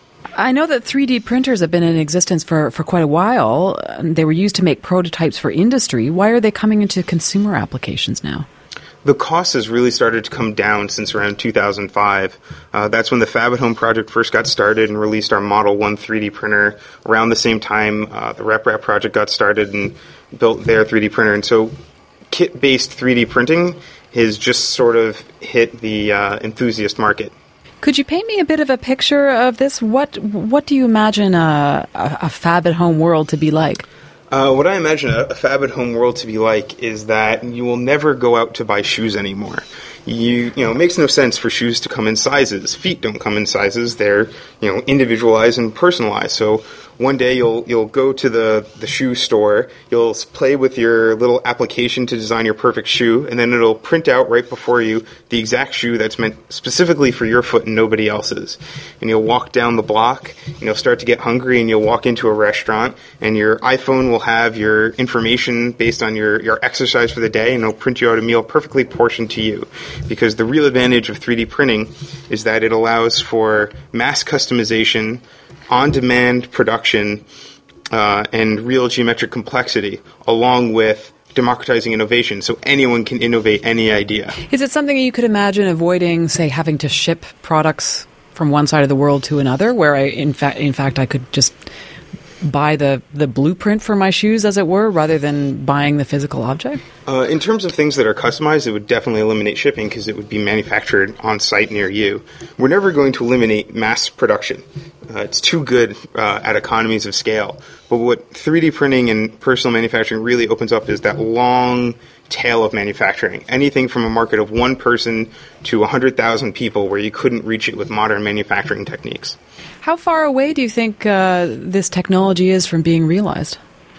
I know that three D printers have been in existence for, for quite a while. They were used to make prototypes for industry. Why are they coming into consumer applications now? The cost has really started to come down since around two thousand five. Uh, that's when the Fab at Home project first got started and released our Model one three D printer. Around the same time, uh, the RepRap project got started and built their three D printer. And so kit-based three D printing has just sort of hit the uh, enthusiast market. Could you paint me a bit of a picture of this? What what do you imagine a, a, a Fab at Home world to be like? Uh, what I imagine a, a Fab at Home world to be like is that you will never go out to buy shoes anymore. You you know, it makes no sense for shoes to come in sizes. Feet don't come in sizes. They're, you know, individualized and personalized. So one day you'll you'll go to the, the shoe store, you'll s- play with your little application to design your perfect shoe, and then it'll print out right before you the exact shoe that's meant specifically for your foot and nobody else's. And you'll walk down the block, and you'll start to get hungry, and you'll walk into a restaurant, and your iPhone will have your information based on your, your exercise for the day, and it'll print you out a meal perfectly portioned to you. Because the real advantage of three D printing is that it allows for mass customization, on-demand production, uh, and real geometric complexity, along with democratizing innovation, so anyone can innovate any idea. Is it something you could imagine avoiding, say, having to ship products from one side of the world to another, where I, in fact, in fact, I could just buy the, the blueprint for my shoes, as it were, rather than buying the physical object? Uh, in terms of things that are customized, it would definitely eliminate shipping because it would be manufactured on site near you. We're never going to eliminate mass production. Uh, it's too good uh, at economies of scale. But what three D printing and personal manufacturing really opens up is that long tail of manufacturing. Anything from a market of one person to one hundred thousand people where you couldn't reach it with modern manufacturing techniques. How far away do you think uh, this technology is from being realized?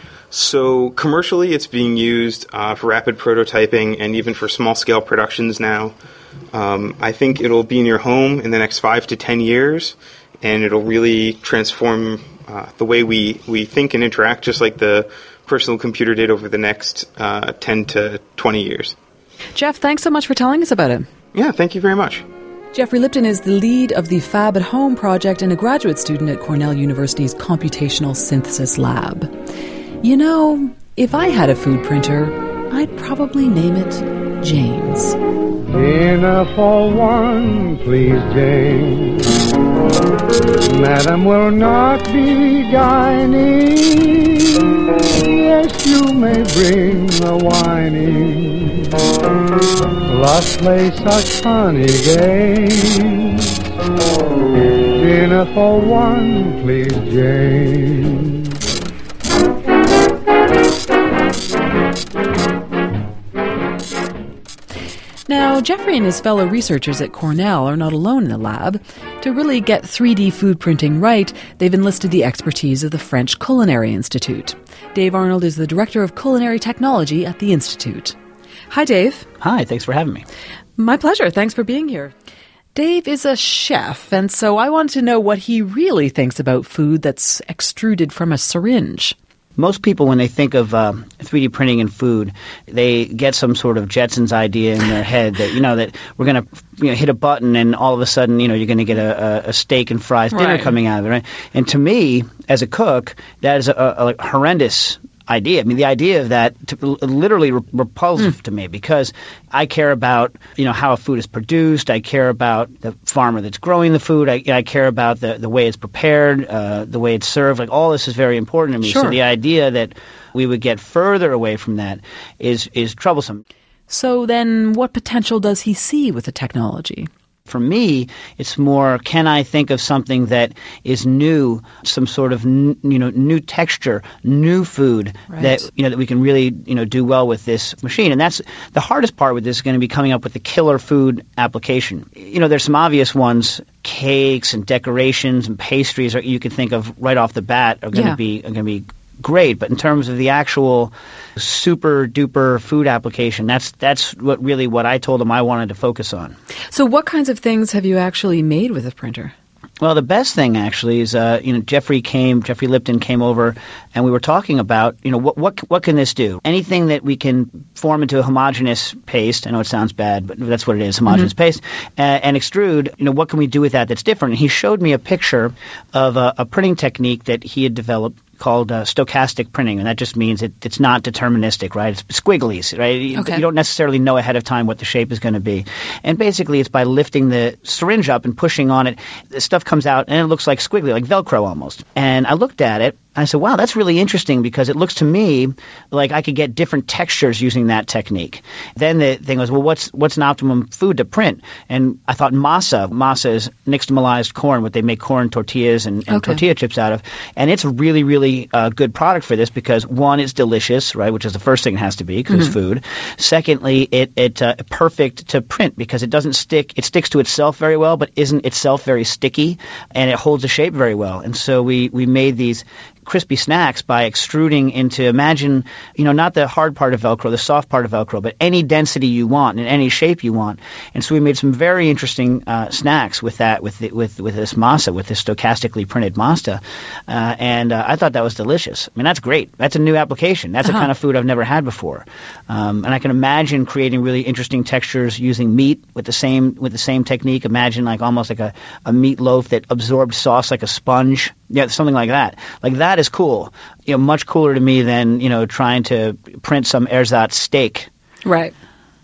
So commercially, it's being used uh, for rapid prototyping and even for small-scale productions now. Um, I think it'll be in your home in the next five to ten years, and it'll really transform uh, the way we, we think and interact, just like the personal computer did over the next uh, ten to twenty years. Jeff, thanks so much for telling us about it. Yeah, thank you very much. Jeffrey Lipton is the lead of the Fab at Home project and a graduate student at Cornell University's Computational Synthesis Lab. You know, if I had a food printer, I'd probably name it James. Dinner for one, please, James. Madam will not be dining. Yes, you may bring the whining. Let's play such funny games. Dinner for one, please, James. Now, Jeffrey and his fellow researchers at Cornell are not alone in the lab. To really get three D food printing right, they've enlisted the expertise of the French Culinary Institute. Dave Arnold is the Director of Culinary Technology at the Institute. Hi, Dave. Hi, thanks for having me. My pleasure. Thanks for being here. Dave is a chef, and so I wanted to know what he really thinks about food that's extruded from a syringe. Most people, when they think of uh, three D printing in food, they get some sort of Jetsons idea in their head that, you know, that we're going to you know, hit a button and all of a sudden, you know, you're going to get a, a steak and fries dinner Right. coming out of it, right? And to me, as a cook, that is a, a, a horrendous idea. I mean, the idea of that to, literally re- repulsive mm. to me, because I care about, you know, how a food is produced. I care about the farmer that's growing the food. I, I care about the, the way it's prepared, uh, the way it's served. Like, all this is very important to me. Sure. So the idea that we would get further away from that is is troublesome. So then what potential does he see with the technology? For me, it's more, can I think of something that is new, some sort of n- you know new texture, new food Right. that you know that we can really you know do well with this machine. And that's the hardest part with this is going to be coming up with the killer food application. You know, there's some obvious ones, cakes and decorations and pastries, or you can think of right off the bat are going to Yeah. be are going to be great. But in terms of the actual super duper food application, that's that's what really what I told him I wanted to focus on. So what kinds of things have you actually made with a printer? Well, the best thing actually is, uh, you know, Jeffrey came, Jeffrey Lipton came over, and we were talking about, you know, what what what can this do? Anything that we can form into a homogeneous paste. I know it sounds bad, but that's what it is, homogeneous Mm-hmm. paste, uh, and extrude. You know, what can we do with that that's different? And he showed me a picture of a, a printing technique that he had developed called uh, stochastic printing, and that just means it, it's not deterministic, right? It's squigglies, right? You, Okay. you don't necessarily know ahead of time what the shape is going to be. And basically it's by lifting the syringe up and pushing on it, the stuff comes out and it looks like squiggly, like Velcro almost. And I looked at it I said, wow, that's really interesting because it looks to me like I could get different textures using that technique. Then the thing was, well, what's what's an optimum food to print? And I thought masa. Masa is nixtamalized corn, what they make corn tortillas and, and Okay. tortilla chips out of. And it's a really, really uh, good product for this because, one, it's delicious, right, which is the first thing it has to be because Mhm. it's food. Secondly, it it uh, perfect to print because it doesn't stick. It sticks to itself very well, but isn't itself very sticky, and it holds the shape very well. And so we, we made these crispy snacks by extruding into, imagine, you know, not the hard part of Velcro, the soft part of Velcro, but any density you want and any shape you want. And so we made some very interesting uh, snacks with that, with the, with with this masa, with this stochastically printed masa. Uh, and uh, I thought that was delicious. I mean, that's great. That's a new application. That's Uh-huh. a kind of food I've never had before. Um, and I can imagine creating really interesting textures using meat with the same with the same technique. Imagine like almost like a, a meat loaf that absorbed sauce like a sponge. Yeah, something like that. Like that is cool. You know, much cooler to me than, you know, trying to print some ersatz steak. Right.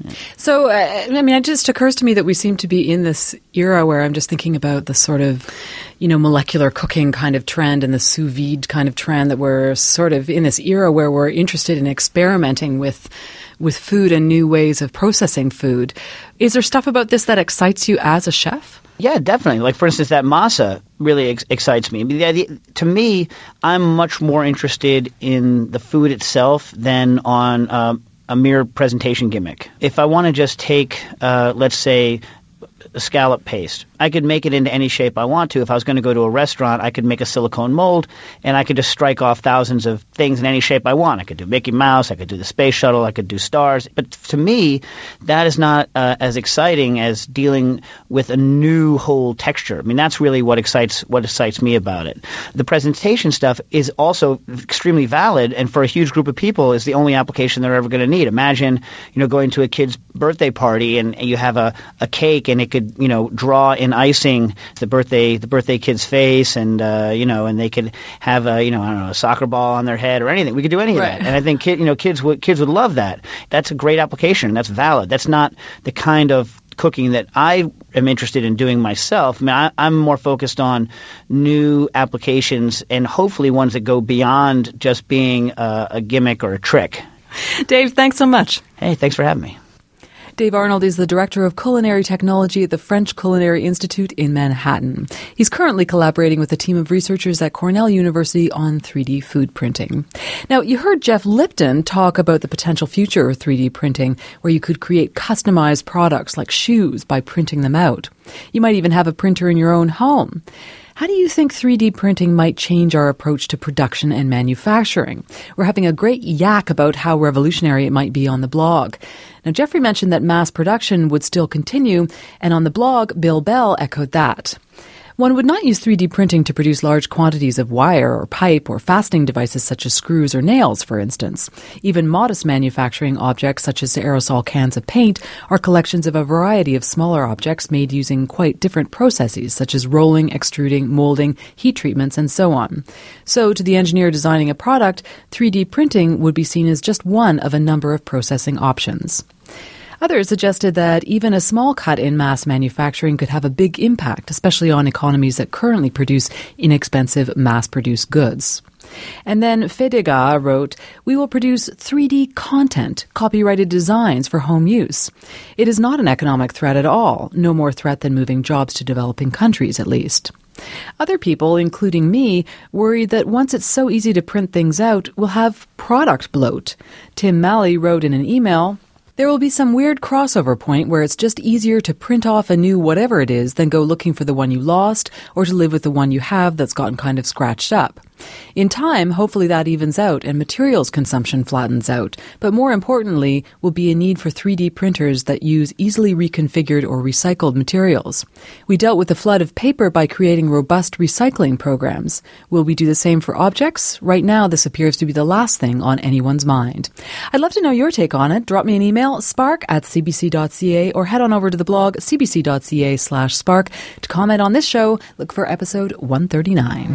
So, uh, I mean, it just occurs to me that we seem to be in this era where I'm just thinking about the sort of, you know, molecular cooking kind of trend and the sous vide kind of trend, that we're sort of in this era where we're interested in experimenting with with food and new ways of processing food. Is there stuff about this that excites you as a chef? Yeah, definitely. Like, for instance, that masa really ex- excites me. I mean, the idea, to me, I'm much more interested in the food itself than on um, a mere presentation gimmick. If I want to just take, uh, let's say, a scallop paste, I could make it into any shape I want to. If I was going to go to a restaurant, I could make a silicone mold, and I could just strike off thousands of things in any shape I want. I could do Mickey Mouse, I could do the space shuttle, I could do stars. But to me, that is not uh, as exciting as dealing with a new whole texture. I mean, that's really what excites what excites me about it. The presentation stuff is also extremely valid, and for a huge group of people, is the only application they're ever going to need. Imagine, you know, going to a kid's birthday party and you have a, a cake, and it could, you know, draw in icing the birthday the birthday kid's face, and uh, you know, and they could have a, you know, I don't know, a soccer ball on their head or anything. We could do any Right. of that, and I think kid, you know, kids would kids would love that. That's a great application. That's valid. That's not the kind of cooking that I am interested in doing myself. I mean, I, I'm more focused on new applications and hopefully ones that go beyond just being a, a gimmick or a trick. Dave, thanks so much. Hey, thanks for having me. Dave Arnold is the Director of Culinary Technology at the French Culinary Institute in Manhattan. He's currently collaborating with a team of researchers at Cornell University on three D food printing. Now, you heard Jeff Lipton talk about the potential future of three D printing, where you could create customized products like shoes by printing them out. You might even have a printer in your own home. How do you think three D printing might change our approach to production and manufacturing? We're having a great yak about how revolutionary it might be on the blog. Now, Jeffrey mentioned that mass production would still continue, and on the blog, Bill Bell echoed that. One would not use three D printing to produce large quantities of wire or pipe or fastening devices such as screws or nails, for instance. Even modest manufacturing objects such as aerosol cans of paint are collections of a variety of smaller objects made using quite different processes such as rolling, extruding, molding, heat treatments, and so on. So to the engineer designing a product, three D printing would be seen as just one of a number of processing options. Others suggested that even a small cut in mass manufacturing could have a big impact, especially on economies that currently produce inexpensive mass-produced goods. And then Fedega wrote, "We will produce three D content, copyrighted designs for home use. It is not an economic threat at all, no more threat than moving jobs to developing countries, at least." Other people, including me, worried that once it's so easy to print things out, we'll have product bloat. Tim Malley wrote in an email, "There will be some weird crossover point where it's just easier to print off a new whatever it is than go looking for the one you lost or to live with the one you have that's gotten kind of scratched up. In time, hopefully that evens out and materials consumption flattens out, but more importantly will be a need for three D printers that use easily reconfigured or recycled materials. We dealt with the flood of paper by creating robust recycling programs. Will we do the same for objects? Right now, this appears to be the last thing on anyone's mind. I'd love to know your take on it. Drop me an email, spark at c b c dot c a, or head on over to the blog c b c dot c a slash spark to comment on this show. Look for episode one thirty-nine.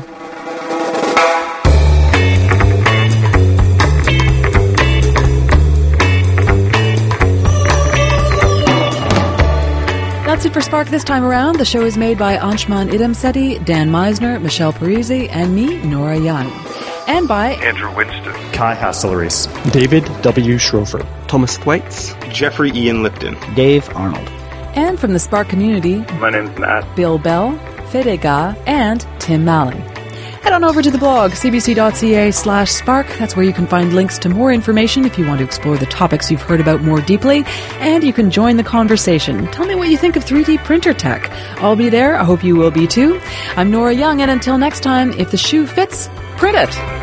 That's it for Spark this time around. The show is made by Anshman Idemseti, Dan Meisner, Michelle Parisi, and me, Nora Young. And by Andrew Winston, Kai Hasselaris, David W. Schrofer, Thomas Thwaites, Jeffrey Ian Lipton, Dave Arnold. And from the Spark community, My name's Matt. Bill Bell, Fede Ga, and Tim Malley. Head on over to the blog, cbc.ca slash spark. That's where you can find links to more information if you want to explore the topics you've heard about more deeply. And you can join the conversation. Tell me what you think of three D printer tech. I'll be there. I hope you will be too. I'm Nora Young, and until next time, if the shoe fits, print it.